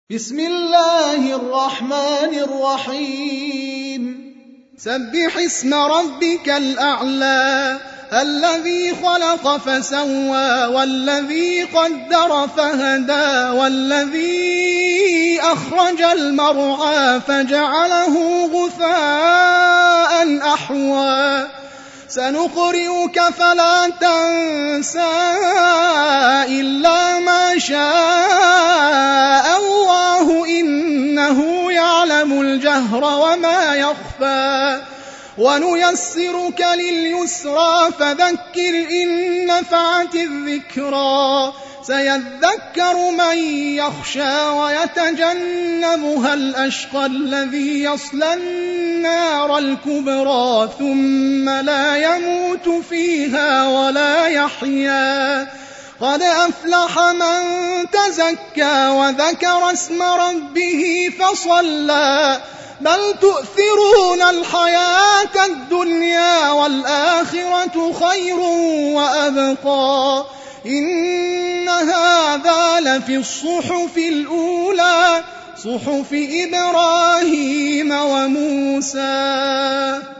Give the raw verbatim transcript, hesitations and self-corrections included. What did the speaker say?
بسم الله الرحمن الرحيم سبح اسم ربك الأعلى الذي خلق فسوى والذي قدر فهدى والذي أخرج المرعى فجعله غثاء أحوى سنقرئك فلا تنسى إلا ما شاء الله إنه يعلم الجهر وما يخفى ونيسرك لليسرى فذكر إن نفعت الذكرى سيذكر من يخشى ويتجنبها الأشقى الذي يصلى النار الكبرى ثم لا يموت فيها ولا يحيا قد أفلح من تزكى وذكر اسم ربه فصلى بل تؤثرون الحياة الدنيا والآخرة خير وأبقى إن هذا لفي الصحف الأولى صحف إبراهيم وموسى.